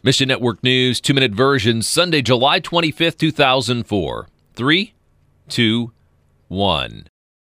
Mission Network News, 2-minute version, Sunday, July 25th, 2004. 3, 2, 1.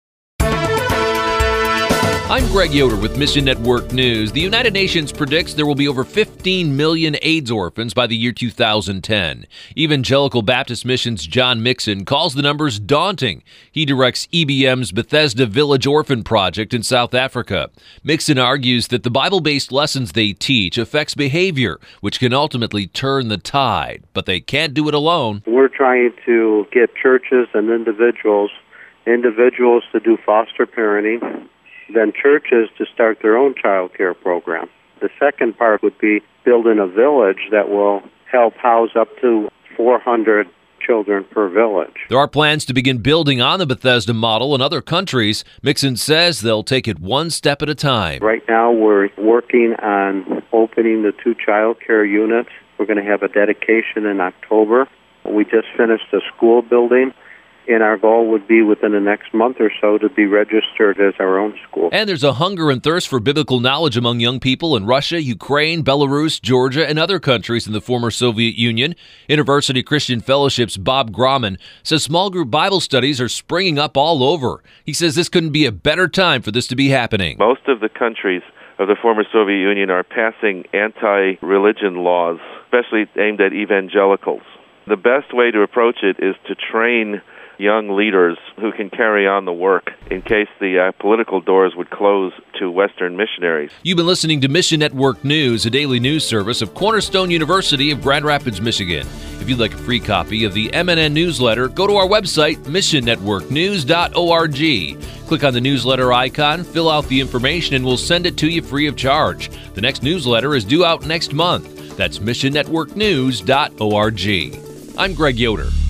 I'm Greg Yoder with Mission Network News. The United Nations predicts there will be over 15 million AIDS orphans by the year 2010. Evangelical Baptist Mission's John Mixon calls the numbers daunting. He directs EBM's Bethesda Village Orphan Project in South Africa. Mixon argues that the Bible-based lessons they teach affects behavior, which can ultimately turn the tide. But they can't do it alone. We're trying to get churches and individuals to do foster parenting, then churches to start their own child care program. The second part would be building a village that will help house up to 400 children per village. There are plans to begin building on the Bethesda model in other countries. Mixon says they'll take it one step at a time. Right now we're working on opening the 2 child care units. We're going to have a dedication in October. We just finished a school building, and our goal would be within the next month or so to be registered as our own school. And there's a hunger and thirst for biblical knowledge among young people in Russia, Ukraine, Belarus, Georgia, and other countries in the former Soviet Union. University Christian Fellowship's Bob Grauman says small group Bible studies are springing up all over. He says this couldn't be a better time for this to be happening. Most of the countries of the former Soviet Union are passing anti-religion laws, especially aimed at evangelicals. The best way to approach it is to train young leaders who can carry on the work in case the political doors would close to Western missionaries. You've been listening to Mission Network News, a daily news service of Cornerstone University of Grand Rapids, Michigan. If you'd like a free copy of the MNN newsletter, go to our website, missionnetworknews.org. Click on the newsletter icon, fill out the information, and we'll send it to you free of charge. The next newsletter is due out next month. That's missionnetworknews.org. I'm Greg Yoder.